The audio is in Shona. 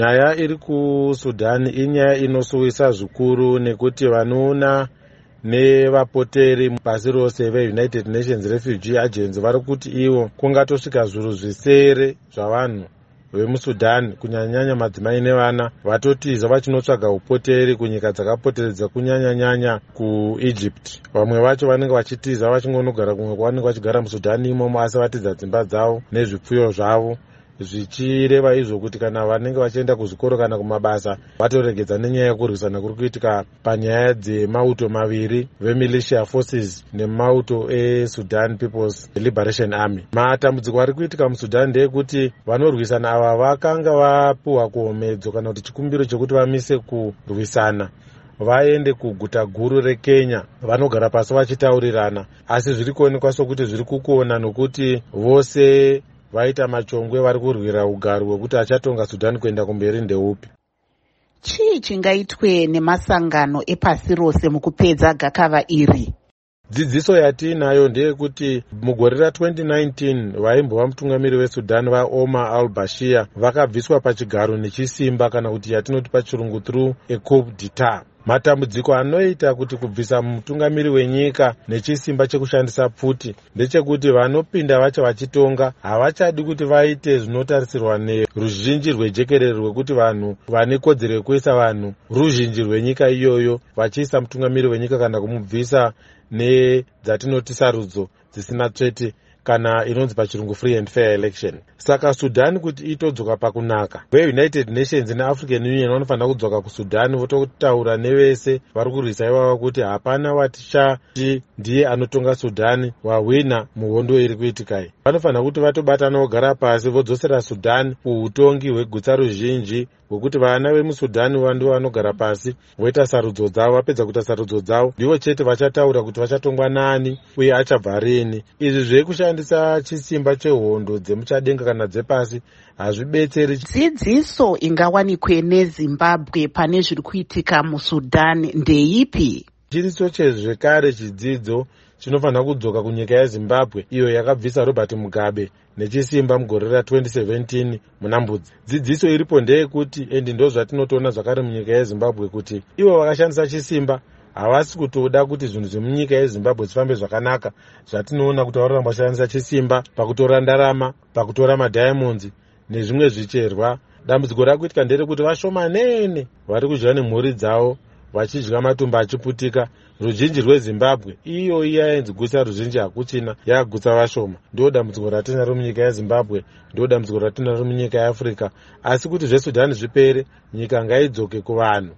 Nyaya iri kuSudan inyaya inosuwisa zvikuru nekuti vanoona nevapoteri pasi rose veUnited Nations Refugee Agency vari kuti ivo kungatosvika zviuru zvisere zvavanhu vemuSudan kunyanyanya madzimai nevana vatotiza vachinotsvaga upoteri kunyika dzakapoteredza kunyanyanyanya kuEgypt. Vamwe vacho vanenge vachitiza vachingonogara kumwe kwavanenge vachigara muSudan imomo asi vatidza dzimba dzavo nezvipfuyo zvavo, zvichireva izvo kuti kana vanenge vachienda kuzvikoro kana kumabasa vatoregedza nenyaya yekurwisana kuri kuitika panyaya dzemauto maviri vemilitia forces nemauto eSudan People's Liberation Army. Matambudziko ari kuitika muSudan ndeyekuti vanorwisana ava vakanga vapuwa kuhomedzo kana kuti chikumbiro chekuti vamise kurwisana vaende kuguta guru reKenya vanogara pasi vachitaurirana, asi zviri kuonekwa sokuti zviri kukona nokuti vose vaita machongwe vari kurwira ugaro hwekuti achatonga Sudan kuenda kumberi ndeupi. Chii chingaitwe nemasangano epasi rose mukupedza gakava iri? Dzidziso yatiinayo ndeyekuti mugore ra2019 vaimbova mutungamiri weSudan vaOmar al-Bashir vakabviswa pachigaro nechisimba kana kuti yatinoti pachirungu through a coup d'etat. Matambudziko anoita kuti kubvisa mutungamiri wenyika nechisimba chekushandisa pfuti ndechekuti vanopinda vacho vachitonga havachadi kuti vaite zvinotarisirwa neruzhinji rwejekerere rwekuti vanhu vane kodzero yekuisa vanhu ruzhinji rwenyika iyoyo vachiisa mutungamiri wenyika kana kumubvisa nedzatinoti sarudzo dzisina tsvete kana inonzi pachirungu free and fair election. Saka Sudan kuti itodzoka pakunaka, veUnited Nations neAfrican Union vanofanira kudzoka kuSudan vototaura nevese vari kurwisa ivava kuti hapana watichati ndiye anotonga Sudan wahwina muhondo iri kuitikai. Vanofanira kuti vatobatana vogara pasi vodzosera Sudan kuutongi hwegutsa ruzhinji hwekuti vana vemuSudan vandu vanogara pasi voita sarudzo dzavo, vapedza kuita sarudzo dzavo ndivo chete vachataura kuti vachatongwa nani uye achabva rini. Izvi zvekushandisa chisimba chehondo dzemuchadenga kana dzepasi hazvibetseri. Dzidziso ingawanikwe neZimbabwe pane zviri kuitika muSudan ndeipi? Chiricho chezvekare chidzidzo chinofanira kudzoka kunyika yeZimbabwe iyo yakabvisa Robert Mugabe nechisimba mugore ra2017 muna Mbudzi. Dzidziso iripo ndeyekuti endi ndo zvatinotoona zvakare munyika yeZimbabwe kuti ivo vakashandisa chisimba havasi kutoda kuti zvinhu zvemunyika yeZimbabwe zvifambe zvakanaka. Zvatinoona kuti varamba kushandisa chisimba pakutora ndarama, pakutora madiamonds nezvimwe zvicherwa. Dambudziko rakuitika nderekuti vashomanene vari kudya nemhuri dzavo vachidya matumba achiputika. Ruzhinji rweZimbabwe iyo yainzi gutsa ruzhinji hakuchina, yakagutsa vashoma. Ndo dambudziko ratinaro munyika yeZimbabwe, ndo dambudziko ratinaro munyika yeAfrica. Asi kuti zveSudan zvipere, nyika ngaidzoke kuvanhu.